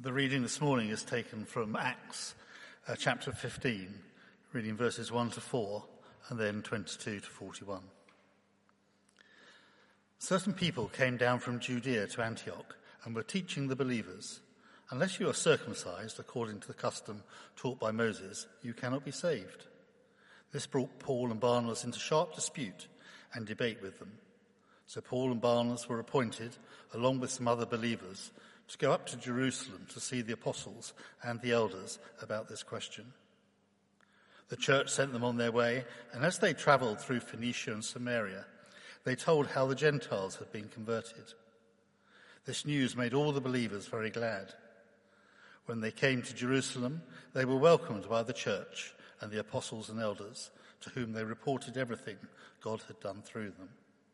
The reading this morning is taken from Acts chapter 15, reading verses 1 to 4 and then 22 to 41. Certain people came down from Judea to Antioch and were teaching the believers, "Unless you are circumcised according to the custom taught by Moses, you cannot be saved." This brought Paul and Barnabas into sharp dispute and debate with them. So Paul and Barnabas were appointed, along with some other believers, to go up to Jerusalem to see the apostles and the elders about this question. The church sent them on their way, and as they travelled through Phoenicia and Samaria, they told how the Gentiles had been converted. This news made all the believers very glad. When they came to Jerusalem, they were welcomed by the church and the apostles and elders, to whom they reported everything God had done through them.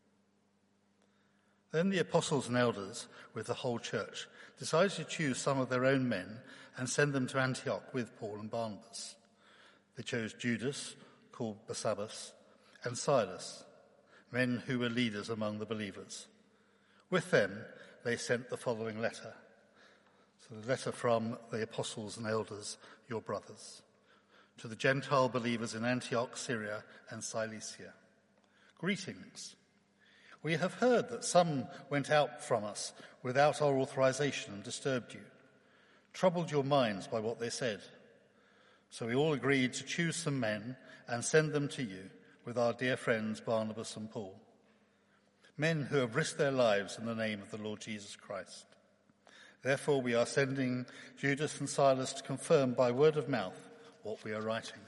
Then the apostles and elders, with the whole church, decided to choose some of their own men and send them to Antioch with Paul and Barnabas. They chose Judas, called Barsabbas, and Silas, men who were leaders among the believers. With them, they sent the following letter. So the letter from the apostles and elders, your brothers, to the Gentile believers in Antioch, Syria, and Cilicia. Greetings. We have heard that some went out from us without our authorization and disturbed you, troubled your minds by what they said. So we all agreed to choose some men and send them to you with our dear friends Barnabas and Paul, men who have risked their lives in the name of the Lord Jesus Christ. Therefore we are sending Judas and Silas to confirm by word of mouth what we are writing.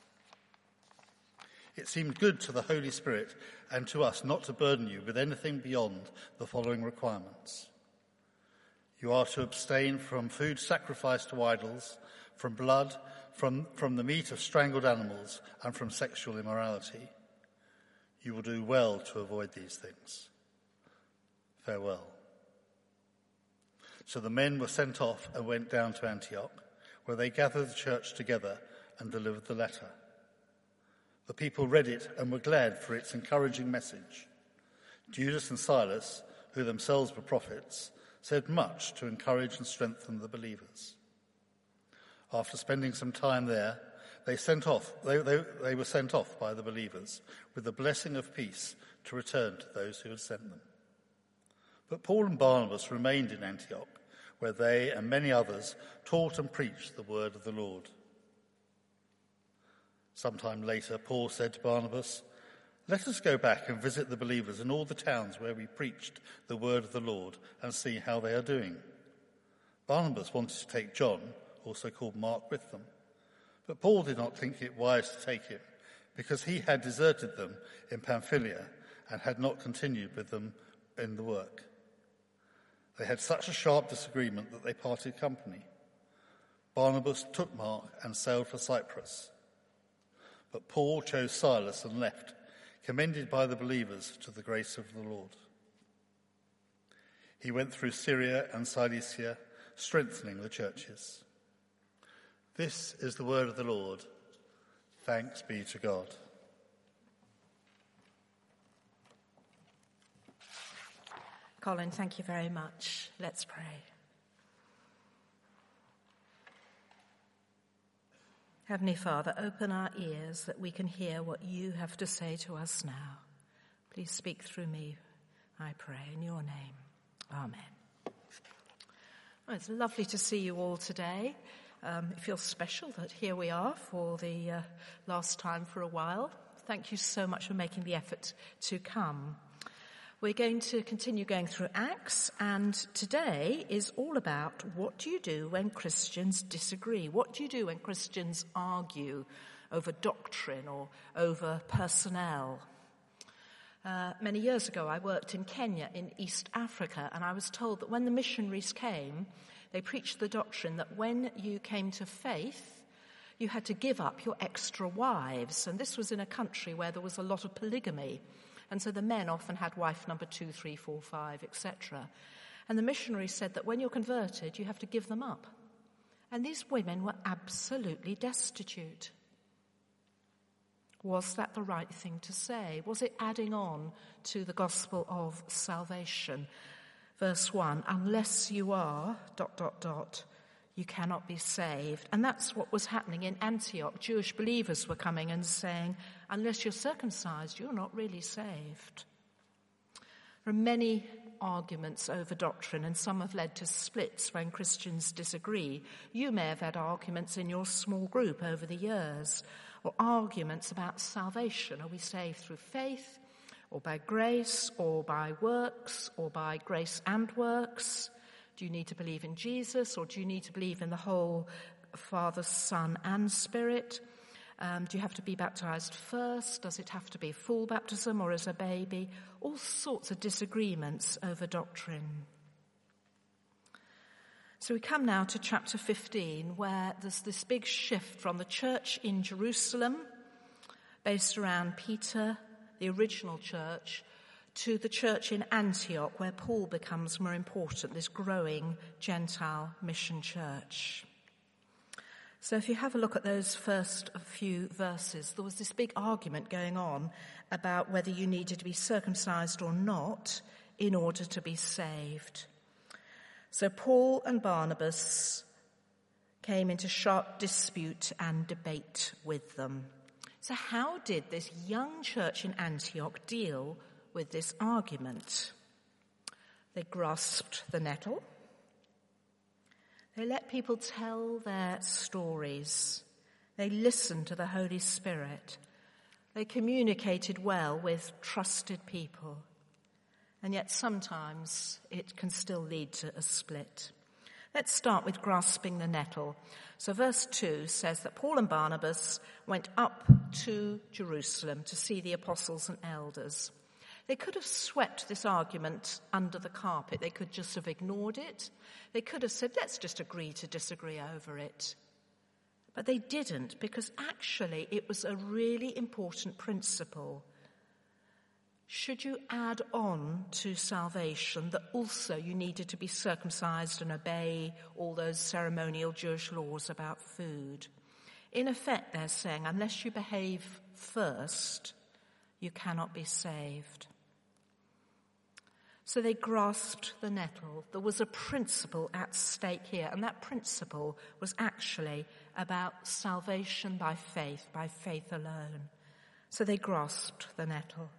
It seemed good to the Holy Spirit and to us not to burden you with anything beyond the following requirements. You are to abstain from food sacrificed to idols, from blood, from the meat of strangled animals, and from sexual immorality. You will do well to avoid these things. Farewell. So the men were sent off and went down to Antioch, where they gathered the church together and delivered the letter. The people read it and were glad for its encouraging message. Judas and Silas, who themselves were prophets, said much to encourage and strengthen the believers. After spending some time there, they were sent off by the believers with the blessing of peace to return to those who had sent them. But Paul and Barnabas remained in Antioch, where they and many others taught and preached the word of the Lord. Sometime later, Paul said to Barnabas, "Let us go back and visit the believers in all the towns where we preached the word of the Lord and see how they are doing." Barnabas wanted to take John, also called Mark, with them. But Paul did not think it wise to take him, because he had deserted them in Pamphylia and had not continued with them in the work. They had such a sharp disagreement that they parted company. Barnabas took Mark and sailed for Cyprus. But Paul chose Silas and left, commended by the believers to the grace of the Lord. He went through Syria and Cilicia, strengthening the churches. This is the word of the Lord. Thanks be to God. Colin, thank you very much. Let's pray. Heavenly Father, open our ears that we can hear what you have to say to us now. Please speak through me, I pray, in your name. Amen. Well, it's lovely to see you all today. It feels special that here we are for the last time for a while. Thank you so much for making the effort to come. We're going to continue going through Acts, and today is all about what do you do when Christians disagree? What do you do when Christians argue over doctrine or over personnel? Many years ago, I worked in Kenya in East Africa, and I was told that when the missionaries came, they preached the doctrine that when you came to faith, you had to give up your extra wives. And this was in a country where there was a lot of polygamy. And so the men often had wife number 2, 3, 4, 5, etc. And the missionary said that when you're converted, you have to give them up. And these women were absolutely destitute. Was that the right thing to say? Was it adding on to the gospel of salvation? Verse 1, unless you are, ... you cannot be saved. And that's what was happening in Antioch. Jewish believers were coming and saying, unless you're circumcised, you're not really saved. There are many arguments over doctrine, and some have led to splits when Christians disagree. You may have had arguments in your small group over the years, or arguments about salvation. Are we saved through faith, or by grace, or by works, or by grace and works? Do you need to believe in Jesus, or do you need to believe in the whole Father, Son, and Spirit? Do you have to be baptized first? Does it have to be full baptism or as a baby? All sorts of disagreements over doctrine. So we come now to chapter 15, where there's this big shift from the church in Jerusalem, based around Peter, the original church, to the church in Antioch, where Paul becomes more important, this growing Gentile mission church. So if you have a look at those first few verses, there was this big argument going on about whether you needed to be circumcised or not in order to be saved. So Paul and Barnabas came into sharp dispute and debate with them. So how did this young church in Antioch deal with this argument? They grasped the nettle. They let people tell their stories. They listened to the Holy Spirit. They communicated well with trusted people. And yet sometimes it can still lead to a split. Let's start with grasping the nettle. So verse 2 says that Paul and Barnabas went up to Jerusalem to see the apostles and elders. They could have swept this argument under the carpet. They could just have ignored it. They could have said, let's just agree to disagree over it. But they didn't, because actually it was a really important principle. Should you add on to salvation that also you needed to be circumcised and obey all those ceremonial Jewish laws about food? In effect, they're saying, unless you behave first, you cannot be saved. So they grasped the nettle. There was a principle at stake here, and that principle was actually about salvation by faith alone. So they grasped the nettle.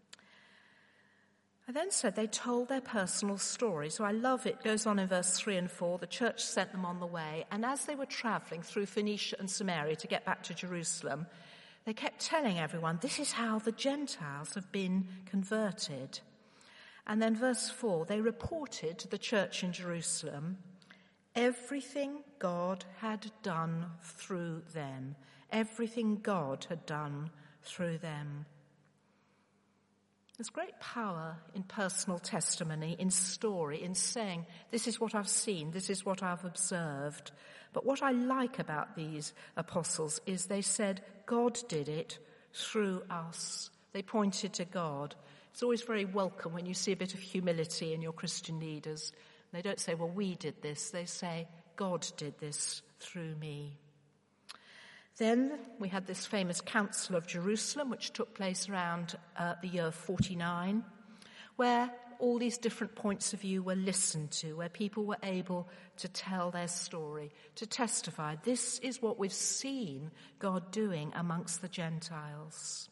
I then said they told their personal story. So I love it. It goes on in verse 3 and 4. The church sent them on the way, and as they were travelling through Phoenicia and Samaria to get back to Jerusalem, they kept telling everyone, this is how the Gentiles have been converted. And then verse 4, they reported to the church in Jerusalem everything God had done through them. Everything God had done through them. There's great power in personal testimony, in story, in saying, this is what I've seen, this is what I've observed. But what I like about these apostles is they said, God did it through us. They pointed to God. It's always very welcome when you see a bit of humility in your Christian leaders. They don't say, well, we did this. They say, God did this through me. Then we had this famous Council of Jerusalem, which took place around the year 49, where all these different points of view were listened to, where people were able to tell their story, to testify, this is what we've seen God doing amongst the Gentiles.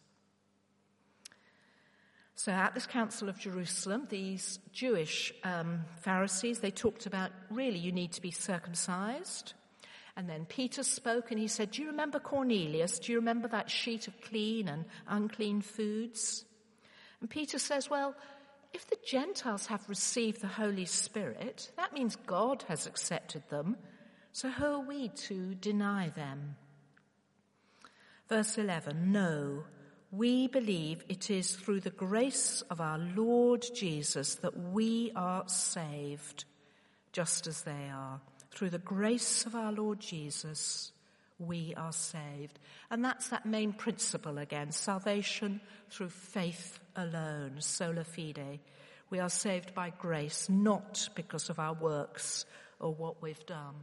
So at this Council of Jerusalem, these Jewish Pharisees, they talked about, really, you need to be circumcised. And then Peter spoke and he said, do you remember Cornelius? Do you remember that sheet of clean and unclean foods? And Peter says, well, if the Gentiles have received the Holy Spirit, that means God has accepted them. So who are we to deny them? Verse 11, no, we believe it is through the grace of our Lord Jesus that we are saved, just as they are. Through the grace of our Lord Jesus, we are saved. And that's that main principle again, salvation through faith alone, sola fide. We are saved by grace, not because of our works or what we've done.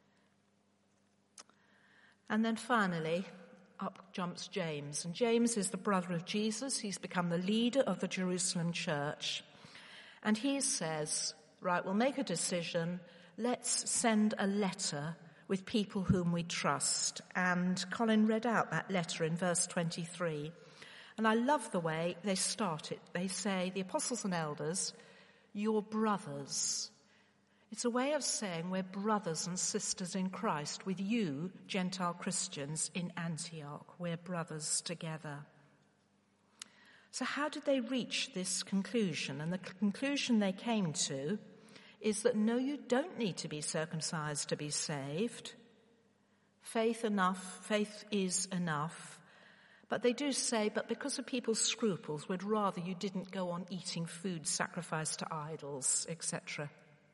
And then finally, up jumps James. And James is the brother of Jesus. He's become the leader of the Jerusalem church. And he says, right, we'll make a decision. let's send a letter with people whom we trust. And Colin read out that letter in verse 23. And I love the way they start it. They say, the apostles and elders, your brothers. It's a way of saying we're brothers and sisters in Christ with you, Gentile Christians in Antioch. We're brothers together. So how did they reach this conclusion? And the conclusion they came to is that no, you don't need to be circumcised to be saved. Faith is enough. But they do say, but because of people's scruples, we'd rather you didn't go on eating food sacrificed to idols, etc.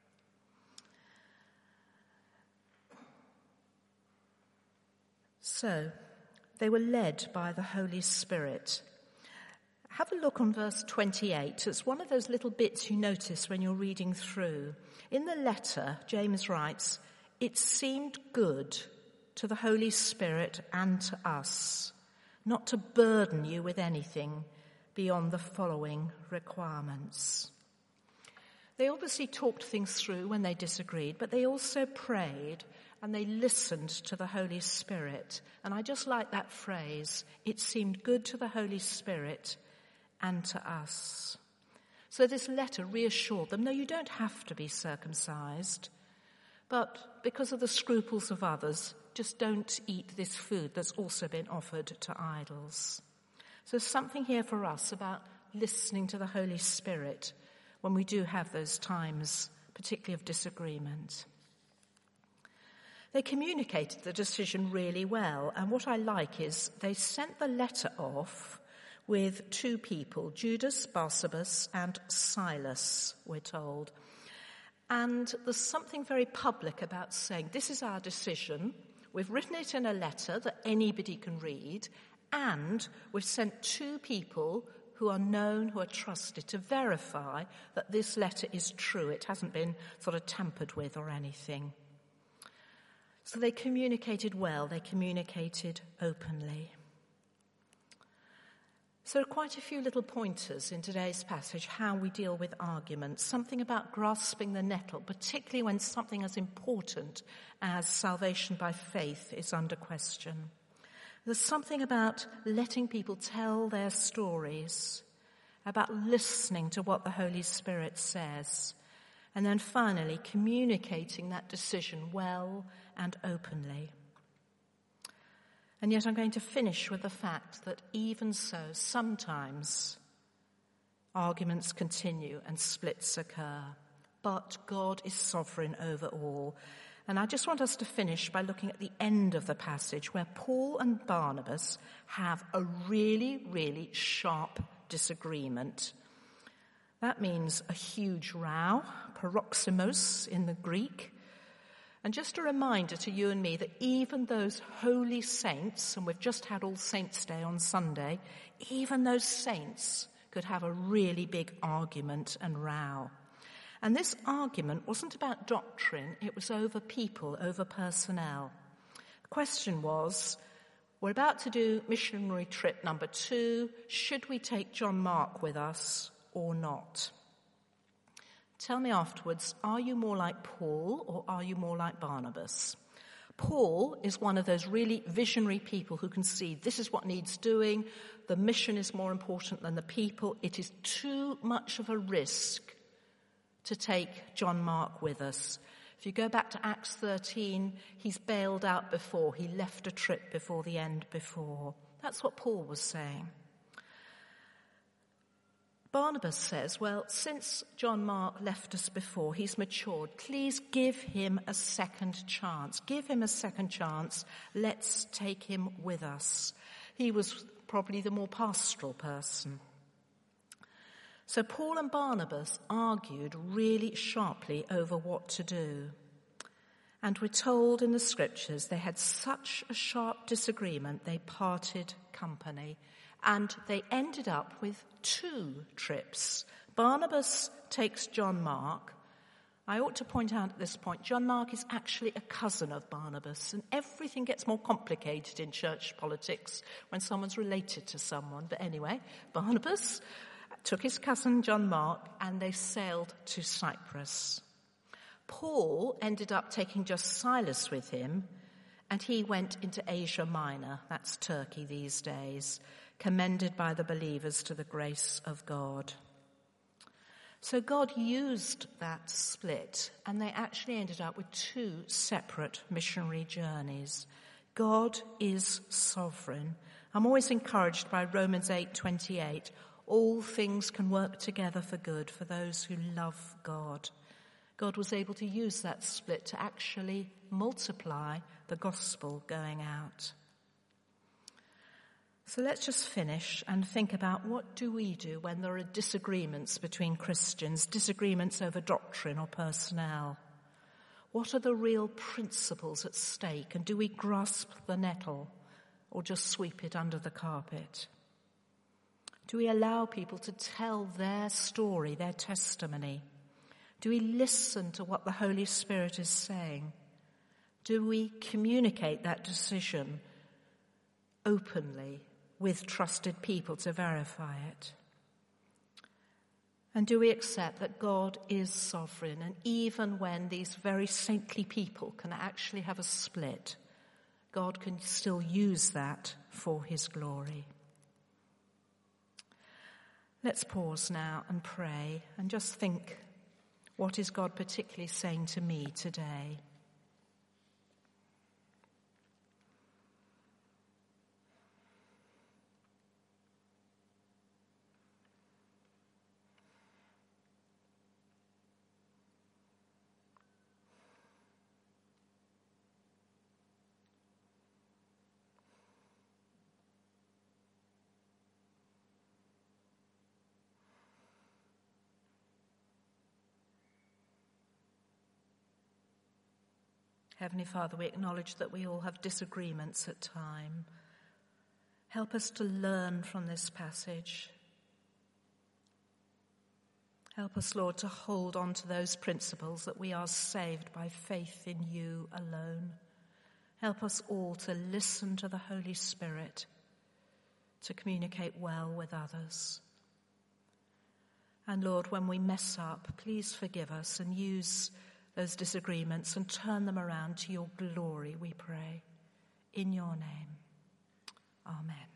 So, they were led by the Holy Spirit. Have a look on verse 28. It's one of those little bits you notice when you're reading through. In the letter, James writes, it seemed good to the Holy Spirit and to us not to burden you with anything beyond the following requirements. They obviously talked things through when they disagreed, but they also prayed and they listened to the Holy Spirit. And I just like that phrase, it seemed good to the Holy Spirit and to us. So this letter reassured them, no, you don't have to be circumcised, but because of the scruples of others, just don't eat this food that's also been offered to idols. So there's something here for us about listening to the Holy Spirit when we do have those times, particularly of disagreement. They communicated the decision really well, and what I like is they sent the letter off with two people, Judas, Barsabas, and Silas, we're told. And there's something very public about saying, this is our decision, we've written it in a letter that anybody can read, and we've sent two people who are known, who are trusted, to verify that this letter is true. It hasn't been sort of tampered with or anything. So they communicated well, they communicated openly. So there are quite a few little pointers in today's passage how we deal with arguments, something about grasping the nettle, particularly when something as important as salvation by faith is under question. There's something about letting people tell their stories, about listening to what the Holy Spirit says, and then finally communicating that decision well and openly. And yet I'm going to finish with the fact that even so, sometimes arguments continue and splits occur. But God is sovereign over all. And I just want us to finish by looking at the end of the passage where Paul and Barnabas have a really, really sharp disagreement. That means a huge row, paroxymos in the Greek. And just a reminder to you and me that even those holy saints, and we've just had All Saints' Day on Sunday, even those saints could have a really big argument and row. And this argument wasn't about doctrine, it was over people, over personnel. The question was, we're about to do missionary trip number 2, should we take John Mark with us or not? Tell me afterwards, are you more like Paul or are you more like Barnabas? Paul is one of those really visionary people who can see this is what needs doing, the mission is more important than the people, it is too much of a risk to take John Mark with us. If you go back to Acts 13, he's bailed out before, he left a trip before the end before. That's what Paul was saying. Barnabas says, well, since John Mark left us before, he's matured. Please give him a second chance. Give him a second chance. Let's take him with us. He was probably the more pastoral person. So Paul and Barnabas argued really sharply over what to do. And we're told in the scriptures they had such a sharp disagreement, they parted company. And they ended up with 2 trips. Barnabas takes John Mark. I ought to point out at this point, John Mark is actually a cousin of Barnabas, and everything gets more complicated in church politics when someone's related to someone. But anyway, Barnabas took his cousin John Mark, and they sailed to Cyprus. Paul ended up taking just Silas with him, and he went into Asia Minor, that's Turkey these days, commended by the believers to the grace of God. So God used that split, and they actually ended up with 2 separate missionary journeys. God is sovereign. I'm always encouraged by Romans 8:28. All things can work together for good for those who love God. God was able to use that split to actually multiply the gospel going out. So let's just finish and think about, what do we do when there are disagreements between Christians, disagreements over doctrine or personnel? What are the real principles at stake, and do we grasp the nettle or just sweep it under the carpet? Do we allow people to tell their story, their testimony? Do we listen to what the Holy Spirit is saying? Do we communicate that decision openly with trusted people to verify it? And do we accept that God is sovereign, and even when these very saintly people can actually have a split, God can still use that for his glory? Let's pause now and pray and just think, what is God particularly saying to me today? Heavenly Father, we acknowledge that we all have disagreements at times. Help us to learn from this passage. Help us, Lord, to hold on to those principles that we are saved by faith in you alone. Help us all to listen to the Holy Spirit, to communicate well with others. And Lord, when we mess up, please forgive us and use those disagreements and turn them around to your glory, we pray. In your name, amen.